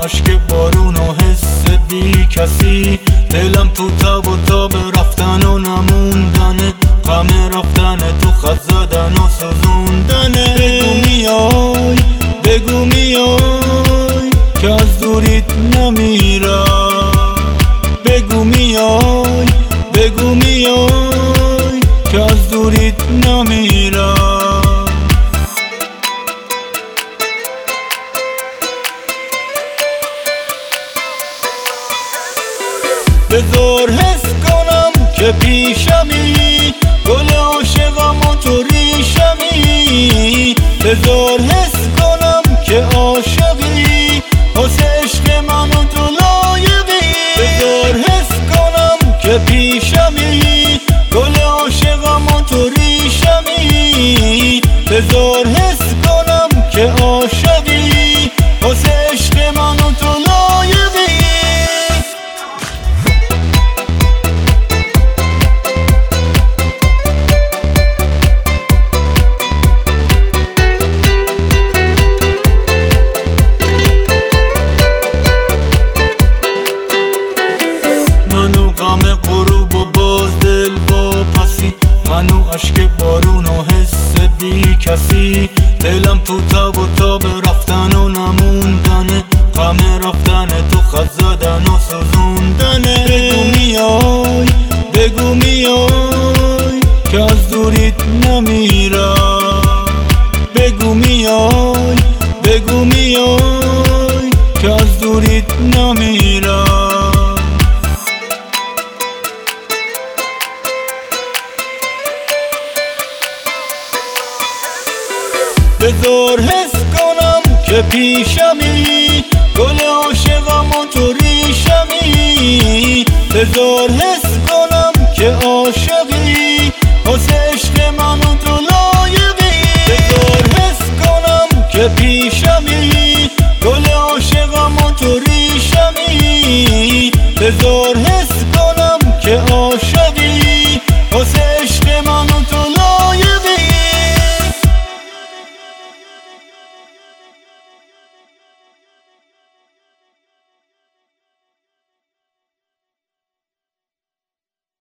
اشک بارون و حس بی کسی، دلم تو تاب و تاب رفتن و نموندنه، غم رفتن تو خط زدن و سوزوندنه. بگو میای بگو میای که از دوریت نمیرم، بگو میای بگو میای که از دوریت نمیرم. بذار حس کنم که پیشمی، گل عاشقم و تو ریشمی. بذار حس کنم که عاشقی، واسه عشق من و تو لایقی. بذار حس کنم که پیشمی، گل عاشقم و تو ریشمی. بذار حس کنم که عاشقی، واسه عشق من و تو لایقی. غم غروب و باز دل واپسی، منو اشک بارون و حس بی کسی، دلم تو تاب و تاب رفتن و نموندنه، غم رفتن تو خط زدن و سوزوندنه. بگو میای بگو میای که از دوریت نمیرم، بگو میای بگو میای که از دوریت نمیرم. بذار حس کنم که پیشمی، گل عاشقم و تو ریشمی. بذار حس کنم که عاشق